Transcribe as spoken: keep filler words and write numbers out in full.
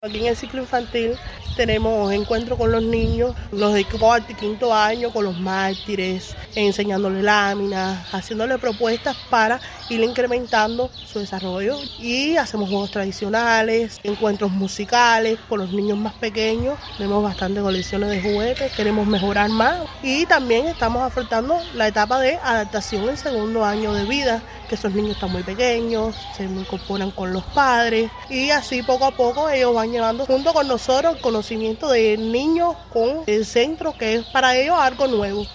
Aquí en el ciclo infantil tenemos encuentro con los niños, los de cuarto y quinto año, con los mártires, enseñándoles láminas, haciéndoles propuestas para ir incrementando su desarrollo. Y hacemos juegos tradicionales, encuentros musicales con los niños más pequeños. Tenemos bastantes colecciones de juguetes, queremos mejorar más. Y también estamos afrontando la etapa de adaptación en segundo año de vida, que esos niños están muy pequeños, se incorporan con los padres y así poco a poco ellos van llevando junto con nosotros el conocimiento de niños con el centro, que es para ellos algo nuevo.